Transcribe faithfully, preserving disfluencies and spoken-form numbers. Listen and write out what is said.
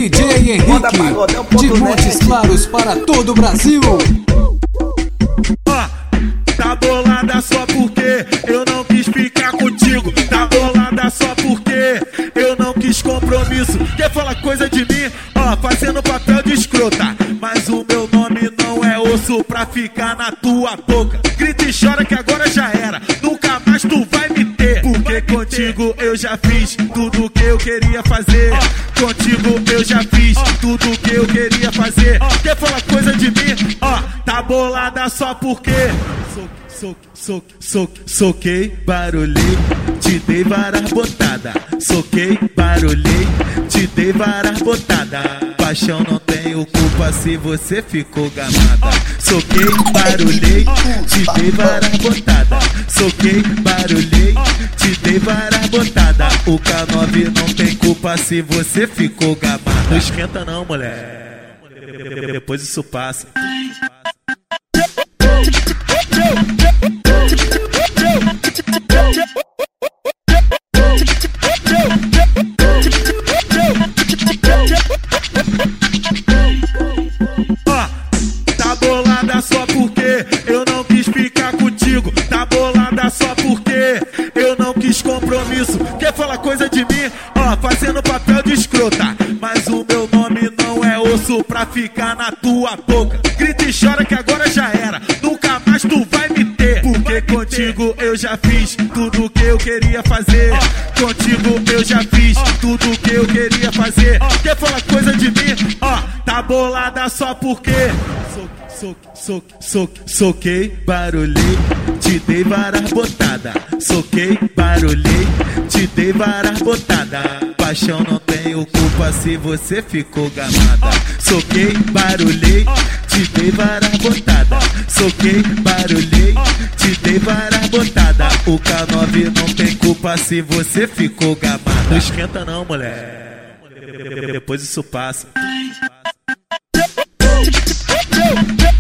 D J Henrique, de Montes Claros para todo o Brasil. Ó, tá bolada só porque eu não quis ficar contigo. Tá bolada só porque eu não quis compromisso. Quer falar coisa de mim? Ó, fazendo papel de escrota. Mas o meu nome não é osso pra ficar na tua boca. Grita e chora que agora já era, nunca mais tu vai me ter. Porque contigo eu já fiz tudo que eu queria fazer. Contigo eu já fiz tudo que eu queria fazer. Quer falar coisa de mim? Ó, tá bolada só porque so, so, so, soquei, barulhei, te dei varas botada. Soquei, barulhei, te dei varas botada. Paixão não tenho culpa se você ficou gamada. Soquei, barulhei, te dei varas botada. Soquei, barulhei, te dei varas botada. O K nove não tem culpa se você ficou gamada. Não esquenta não, mulher, depois isso passa. Ó, tá bolada só porque eu não quis ficar contigo. Tá bolada só porque eu não quis compromisso. Quer falar coisa de mim? Ó, fazendo papel de escrota. Mas o meu nome não é osso pra ficar na tua boca. Grita e chora que agora já era, nunca mais tu vai me ter. Porque contigo eu já fiz tudo que eu queria fazer. Contigo eu já fiz tudo que eu queria fazer. Quer falar coisa de mim? Ó, tá bolada só porque so, so, so, soquei, barulhei, te dei varas botada. Soquei, barulhei, te dei varas botada. Paixão não tenho culpa se você ficou gamada. Soquei, barulhei, te dei varas botada. Soquei, barulhei, te dei varas botada. O K nove não tem culpa se você ficou gamada. Não esquenta não, mulher, depois isso passa.